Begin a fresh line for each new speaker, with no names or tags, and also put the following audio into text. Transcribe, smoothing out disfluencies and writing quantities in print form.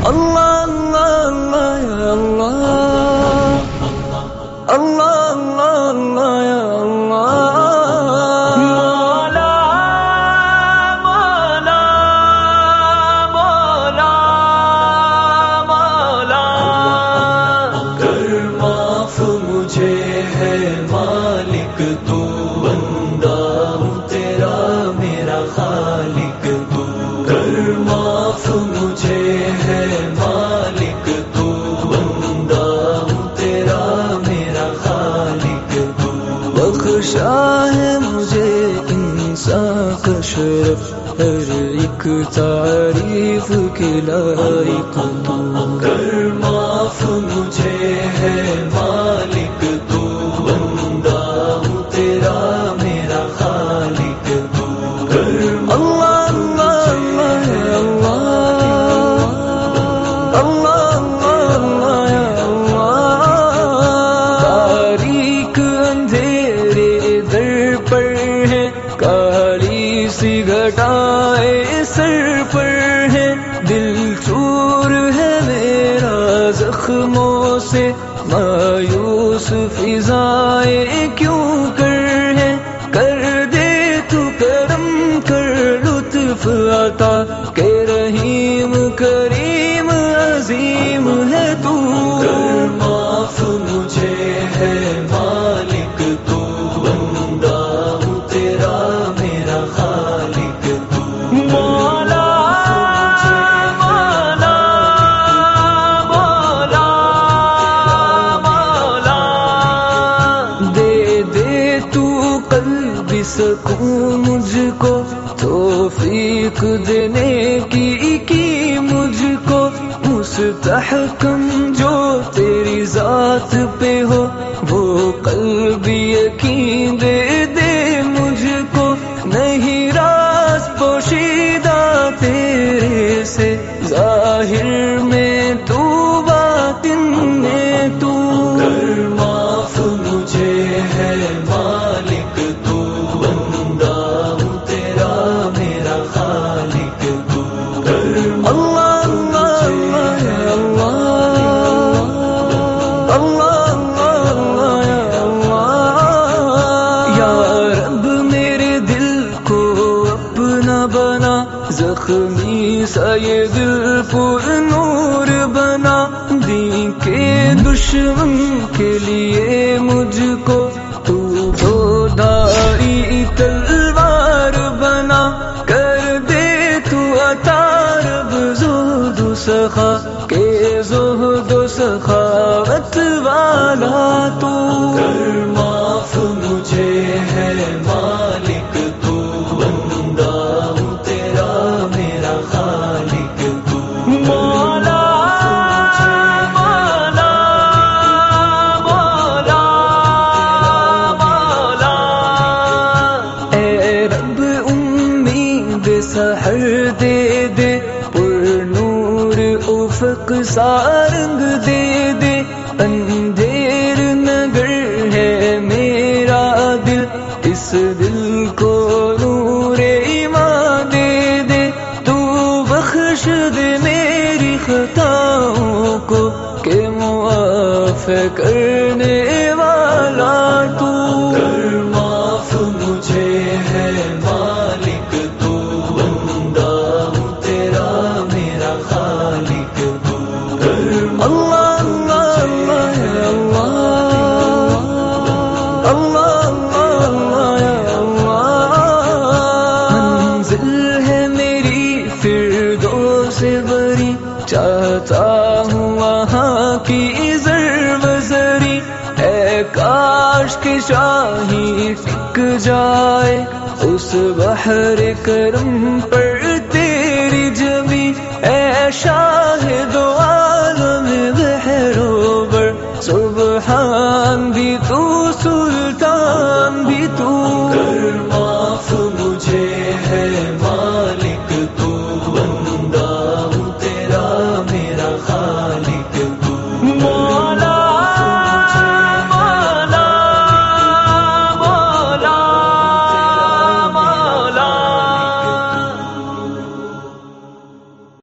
اللہ اللہ اللہ یا اللہ، اللہ اللہ اللہ یا اللہ، مولا مولا مولا مولا، کر معاف مجھے ہے مالک تو، بندہ ہوں تیرا میرا خالق تو، کر معاف مجھے ہے مالک تو، بندہ ہوں تیرا میرا خالق تو، بخشا ہے مجھے انسان کا شرف، ہر ایک تعریف کے لائق تو، کر معاف مجھے ہے مالک تو، بندہ ہوں تیرا میرا خالق تو، کر اللہ گھٹائے سر پر ہے، دل چور ہے میرا زخموں سے، مایوس فضائیں کیوں کر ہے، کر دے تو کرم کر لطف عطا، کہ رحیم کریم عظیم ہے تو، کر معاف مجھے ہے مالک تو، بندہ ہوں تیرا میرا خالق تو، مولا مولا مولا مولا، دے دے تو قلبی سکون مجھ کو، توفیق دینے کی مجھ کو، مستحکم جو تیری ذات پہ ہو، وہ قلبی یقین دے دے مجھ کو، نہیں راز پوشیدہ تیرے سے، ظاہر میں تو باطن میں تو، کر معاف مجھے ہے مالک تو، بندہ ہوں تیرا میرا خالق تو، کر اللہ زخمی سا یہ دل پر نور بنا، دین کے دشمن کے لیے مجھ کو تو دو دھاری تلوار بنا، کر دے تو عطا رب زہد و سخا، کہ زہد و سخاوت والا تو، کر معاف مجھے ہے مالک تو، بندہ ہوں تیرا میرا خالق تو، مولا مولا مولا مولا، اے رب امید سحر دے دے، پر نور افق سارنگ دے دے، اندھیر نگر ہے میرا دل، اس دل کو نور ایمان دے دے، تو بخش دے میری خطاؤں کو، کہ معاف کرنے والا تو، کر معاف مجھے ہے مالک تو، بندہ ہوں تیرا میرا خالق تو، کر اللہ چاہتا ہوں وہاں کی زروزری، اے کاش کہ شاہی ٹک جائے اس بحر کرم پر تیری جمی، اے شاہد